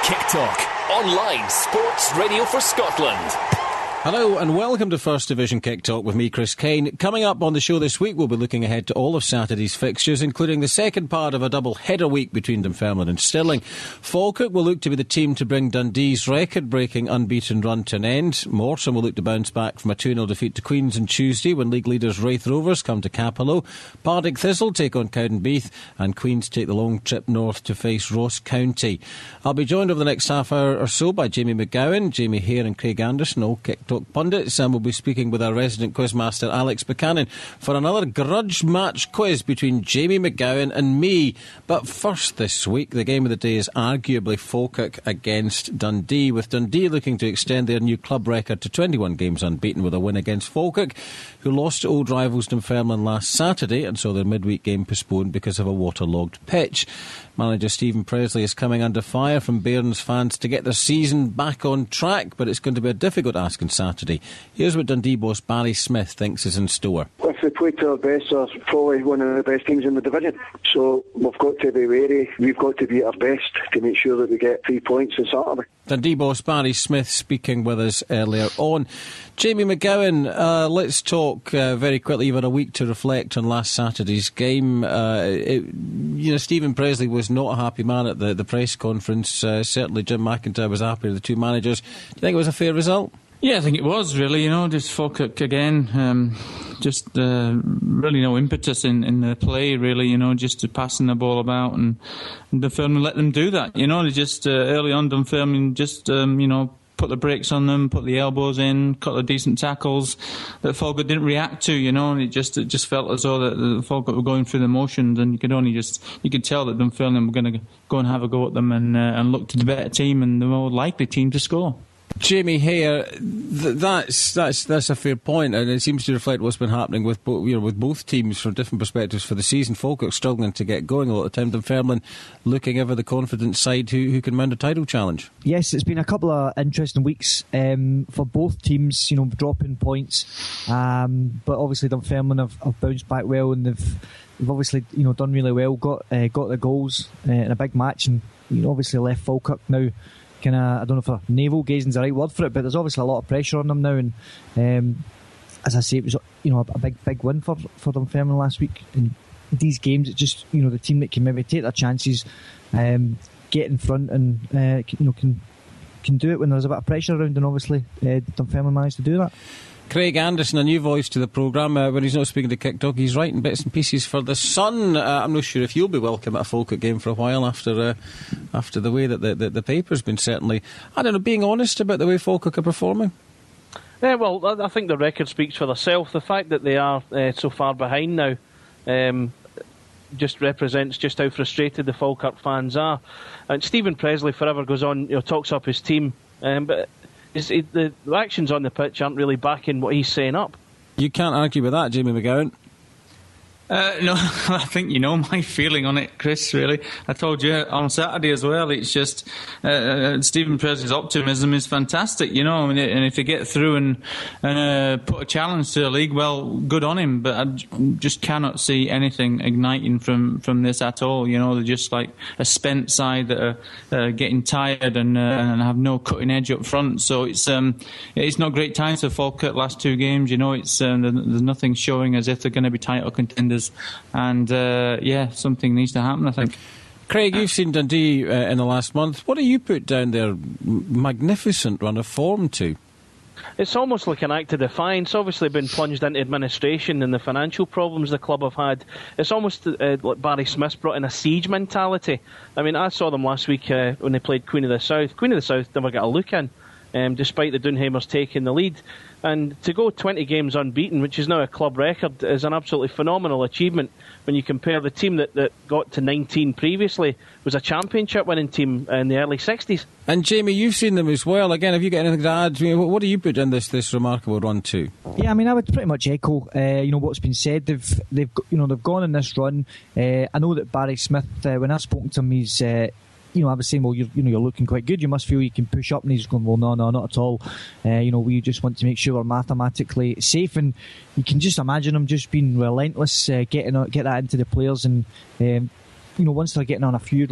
Kick Talk, online sports radio for Scotland. Hello and welcome to First Division Kick Talk with me, Chris Kane. Coming up on the show this week, we'll be looking ahead to all of Saturday's fixtures, including the second part of a double header week between Dunfermline and Stirling. Falkirk will look to be the team to bring Dundee's record-breaking unbeaten run to an end. Morecambe will look to bounce back from a 2-0 defeat to Queens on Tuesday when league leaders Raith Rovers come to Capello. Partick Thistle take on Cowdenbeath and Queens take the long trip north to face Ross County. I'll be joined over the next half hour or so by Jamie McGowan, Jamie Hare and Craig Anderson, all Kick Talk pundits, and we'll be speaking with our resident quizmaster Alex Buchanan for another grudge match quiz between Jamie McGowan and me. But first this week, the game of the day is arguably Falkirk against Dundee, with Dundee looking to extend their new club record to 21 games unbeaten with a win against Falkirk, who lost to old rivals Dunfermline last Saturday and saw their midweek game postponed because of a waterlogged pitch. Manager Stephen Presley is coming under fire from Bairns fans to get their season back on track, but it's going to be a difficult ask on Saturday. Here's what Dundee boss Barry Smith thinks is in store. If we play to our best, we're probably one of the best teams in the division. So we've got to be wary. We've got to be at our best to make sure that we get 3 points on Saturday. Dundee boss Barry Smith speaking with us earlier on. Jamie McGowan, let's talk very quickly. You've had a week to reflect on last Saturday's game. Stephen Presley was not a happy man at the press conference. Certainly Jim McIntyre was happy with the two managers. Do you think it was a fair result? Yeah, I think it was, really, just Falkirk again, really no impetus in the play, really, just passing the ball about, and Dunfermline let them do that, they just, early on, Dunfermline just, put the brakes on them, put the elbows in, cut the decent tackles that Falkirk didn't react to, and it just felt as though that Falkirk were going through the motions, and you could tell that Dunfermline were going to go and have a go at them and look to the better team and the more likely team to score. Jamie Hare, that's a fair point, and it seems to reflect what's been happening with both teams from different perspectives for the season. Falkirk struggling to get going a lot of the time. Dunfermline looking ever the confident side who can mount a title challenge. Yes, it's been a couple of interesting weeks for both teams. Dropping points, but obviously Dunfermline have bounced back well, and they've obviously done really well. Got the goals in a big match, and obviously left Falkirk now. I don't know if navel gazing is the right word for it, but there's obviously a lot of pressure on them now, and as I say, it was a big win for Dunfermline last week. In these games, it's just the team that can maybe take their chances, get in front, and can do it when there's a bit of pressure around, and obviously Dunfermline managed to do that. Craig Anderson, a new voice to the programme. When he's not speaking to Kick Talk, he's writing bits and pieces for The Sun. I'm not sure if you'll be welcome at a Falkirk game for a while after the way that the paper's been certainly, being honest about the way Falkirk are performing. Yeah, well, I think the record speaks for itself. The fact that they are so far behind now just represents just how frustrated the Falkirk fans are. And Stephen Presley forever goes on, talks up his team, but the actions on the pitch aren't really backing what he's saying up. You can't argue with that, Jamie McGowan. No, I think my feeling on it, Chris, really. I told you on Saturday as well, it's just Stephen Presley's optimism is fantastic, and if you get through and put a challenge to the league, well, good on him, but I just cannot see anything igniting from this at all. They're just like a spent side that are getting tired and have no cutting edge up front, so it's not great times for Falkirk last two games, there's nothing showing as if they're going to be title contenders. And something needs to happen, I think. Craig, you've seen Dundee in the last month. What do you put down their magnificent run of form to? It's almost like an act of defiance. Obviously been plunged into administration and the financial problems the club have had. It's almost like Barry Smith brought in a siege mentality. I saw them last week when they played Queen of the South. Queen of the South never got a look in, despite the Dunhamers taking the lead. And to go 20 games unbeaten, which is now a club record, is an absolutely phenomenal achievement when you compare the team that got to 19 previously was a championship winning team in the early 60s. And Jamie, you've seen them as well. Again, have you got anything to add? What do you put in this remarkable run to? Yeah, I would pretty much echo what's been said. They've gone on this run. I know that Barry Smith, when I've spoken to him, he's I was saying, well, you're looking quite good. You must feel you can push up. And he's going, well, no, not at all. We just want to make sure we're mathematically safe. And you can just imagine him just being relentless, get that into the players. And, once they're getting on a few